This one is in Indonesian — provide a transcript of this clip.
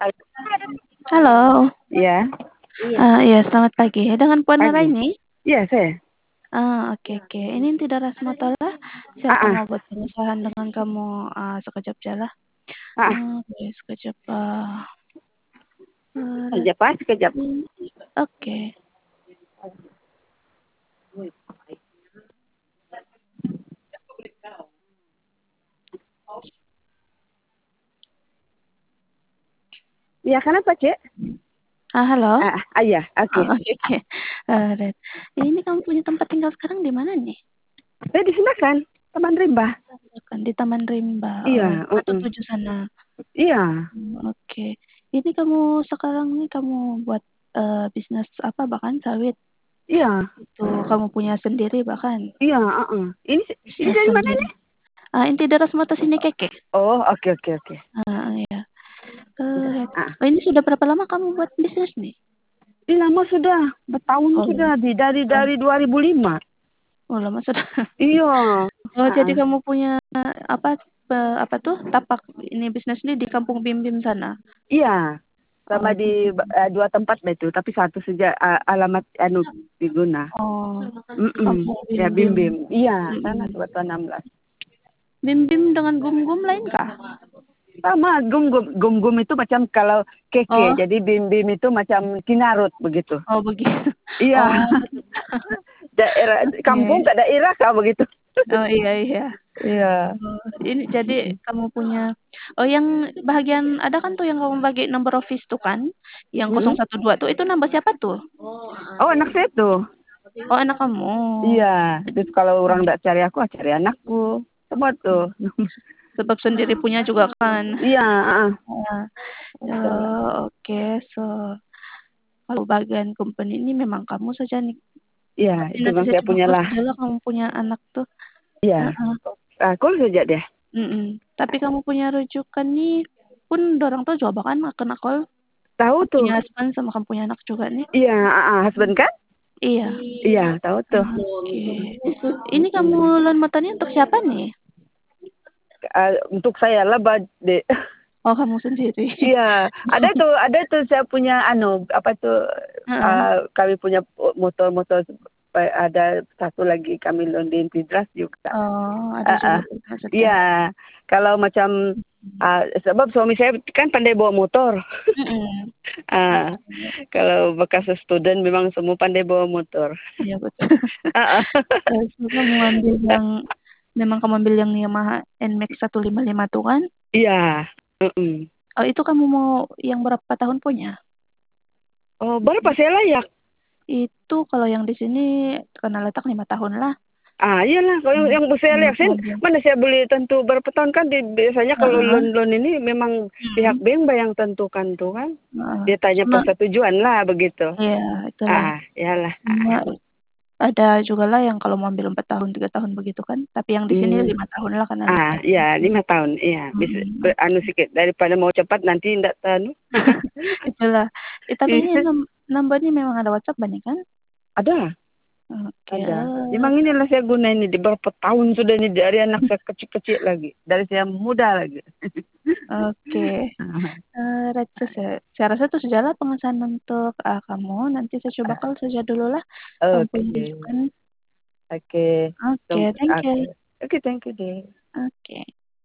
Halo, Iya, iya selamat pagi. Dengan Puan pagi. Nuraini? Iya, saya. Oke. Ini tidak Rasmatalah. Saya Ah, akan ah, mau buat penyesalan dengan kamu sekejap jalah. ah. Oke, sekejap. Sekejap, Pak, sekejap. Oke. Iya, kenapa, Cek? Halo. Iya, oke. Oke. Red. Ini kamu punya tempat tinggal sekarang di mana nih? Saya di sana kan, Taman Rimba. Di Taman Rimba. Iya, Atau tujuh sana. iya, Oke. Ini kamu sekarang nih kamu buat bisnis apa bahkan sawit? iya, Itu kamu punya sendiri bahkan iya, ini bisnis dari mana sendiri. nih? Inti daras mata sini keke. Oh, oke. Ya. Ah, Ini sudah berapa lama kamu buat bisnis nih? ini lama sudah, bertahun Oh, sudah, dari 2005. lama sudah. Iya, Oh, jadi ah. kamu punya apa apa tuh tapak ini bisnis ini di Kampung Bim Bim sana. Iya, sama Oh, di dua tempat lah itu, tapi satu saja alamat diguna. oh, Mm-mm. Kampung Bim Ya, Bim Bim. Bim. Iya, sana Mm-mm. Kebetulan 16. Bim Bim dengan Gum Gum lain kah? Sama gum-gum itu macam kalau keke, Oh, jadi bim-bim itu macam kinarut begitu. oh begitu. Iya, Oh, daerah kampung oke. ke daerah kah begitu. Oh iya. Iya. Oh, ini jadi kamu punya yang bahagian ada kan tuh yang kamu bagi number office tuh kan, yang Mm-mm. 012 tuh itu nambah siapa tuh? Oh, anak saya tuh. Oh, anak kamu. Iya, terus kalau orang nggak cari aku, cari anakku. Semua tuh. Sebab sendiri punya juga kan. Iya, Nah, betul. oke. So, kalau bagian company ini memang kamu saja nih. Iya, Tapi itu nanti bang saya saya coba punya call lah. saja lah kamu punya anak tuh. Iya, Heeh. aku saja deh. Tapi kamu punya rujukan nih pun dorang tuh coba kan kena call. Tahu Kamu tuh. punya husband sama kamu punya anak juga nih. Iya, husband kan? Iya. Iya, tahu tuh. Oke. Ini kamu loan motornya untuk siapa nih? Untuk saya lah, Bade. Oh, kamu sendiri. Iya, ada tuh saya punya apa tuh Heeh. kami punya motor-motor ada satu lagi kami londin Pidras juga. Oh, ada Ah, juga ah. maksudnya. Iya, kalau macam sebab suami saya kan pandai bawa motor. Mm-mm. Ah, kalau bekas student memang semua pandai bawa motor. Iya betul. Ah, ah. Terus kamu ambil yang memang kamu ambil yang Yamaha NMAX 155 tuh kan? Iya. Mm-mm. Oh, itu kamu mau yang berapa tahun punya? Oh, berapa saya layak? Itu kalau yang di sini kena letak 5 tahun lah. Iyalah kalau yang saya lihat sih, Mobil. mana saya beli tentu berapa tahun kan biasanya kalau Heeh. loan-loan ini memang pihak Hmm. bank yang tentukan tuh kan. Heeh. Dia tanya Cuma persetujuan lah begitu. ya itulah. Iyalah. Cuma ada juga lah yang kalau mau ambil 4 tahun, 3 tahun begitu kan. Tapi yang di sini Hmm. 5 tahun lah karena letak. Iya 5 tahun. Iya, bisa Hmm. sedikit daripada mau cepat nanti ndak tahu. Itulah. Tapi ini Iya, nomornya memang ada WhatsApp banyak kan? ada. Oke. Ada. Memang inilah saya guna ini di berapa tahun sudah ini dari anak saya kecil-kecil lagi, dari saya muda lagi. Oke. Right, so saya rasa itu sajalah pengesahan untuk kamu. Nanti saya coba call saja dulu lah. Kamu punya Oke. rujukan. Oke. Oke, thank you. Oke. Oke, thank you deh. Oke.